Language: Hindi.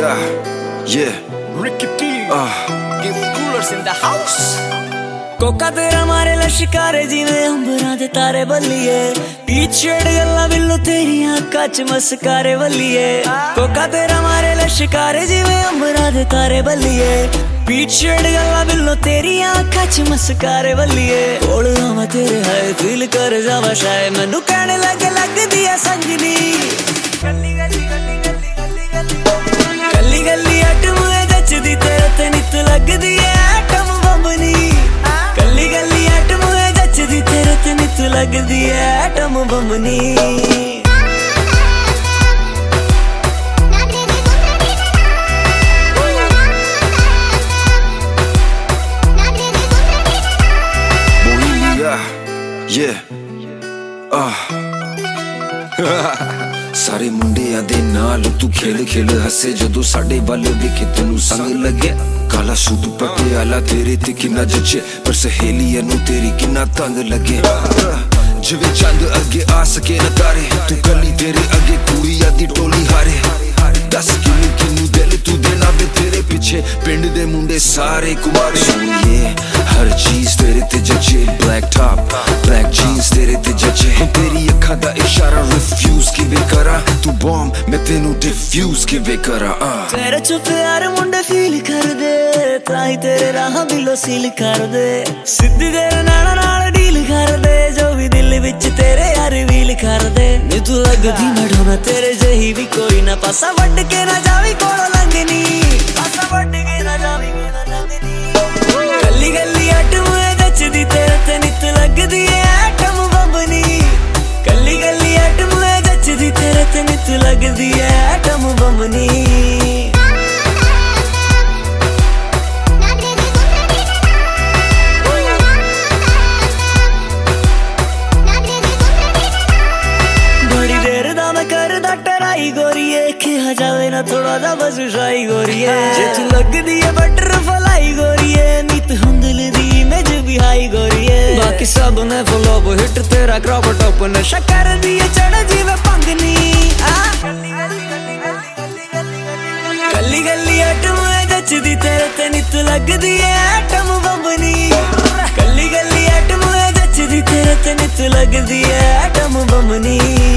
Yeah. Ricky T. Give coolers in the house. कोका तेरा मारे लश्कारे जिवें अंबरां दे तारे बल्लिए पीछे गल्लां बिल्लो तेरियां अक्खां च मस्कारे बल्लिए कोका तेरा मारे लश्कारे जिवें अंबरां दे तारे बल्लिए पीछे गल्लां बिल्लो तेरियां अक्खां च मस्कारे बल्लिए कोल आवां तेरे हाय फील कर जावां शाय मैनू कहने लगे लगदी ऐ संगनी गल्ली गल्ली गल्ली गल्ली गल्ली गल्ली गल्ली अटम जचदी तेरे ते नित लगदी ऐ एटम बंबनी गल्ली गल्ली एटम जचदी तेरे ते नित लगदी ऐ एटम बंबनी सारे मुंडिया दे नाल तू खेल खेल हसे जदों साडे वल वेखे तैनू संग लगे काला सूट पटियाला तेरे ते किन्ना जचे पर सहेलियां नू तेरी किन्ना तंग लगे जिवें चंद अगे आ सके न तारे तू गली तेरे अगे कुड़ियां दी टोली हारे दस किन्नू किन्नू दिल तू देना वे तेरे पिछे पिंड दे मुंडे सारे कुमारे सुनिए हर चीज तेरे ते जचे ब्लैक टॉप ब्लैक जीन्स तेरे ते जचे तेरी अखां दा इशारा रिफ्यूज किवें करा तू बॉम्ब मैं तेनू डिफ्यूज किवें करा तेरे च प्यार मुंडे फील कर दे ताई तेरे राह बिलो सील कर दे सिद्धी तेरे नाना नाल डील कर दे जो भी दिल विच तेरे यार वील कर दे नी तू लगदी मढ़ोना तेरे जही भी कोई ना पासा वड्ड के ना जावी कोलो लंघनी पासा वड्ड के ना जावी कोलो लंघनी गल्ली गल्ली अटम जचदी तेरे ते नित लगदी ऐ एटम बंबनी गल्ली गल्ली अटम जचदी तेरे ते नित लगदी ऐ एटम बंबनी गोरिए खेहा जावे ना थोड़ा जा बस शाई गोरिए जे तू लगदी है बटरफ्लाई गोरिए नीत हुंदल दी इमेज भी हाई गोरिए बाकी सब ने फ्लॉप हिट तेरा क्रॉप टॉप नशा कर दिए चढ़ जीवे पंगनी गल्ली गल्ली अटम जचदी तेरे ते नित लगदी है एटम बंबनी गल्ली गल्ली अटम जचदी तेरे ते नित लगदी है एटम बंबनी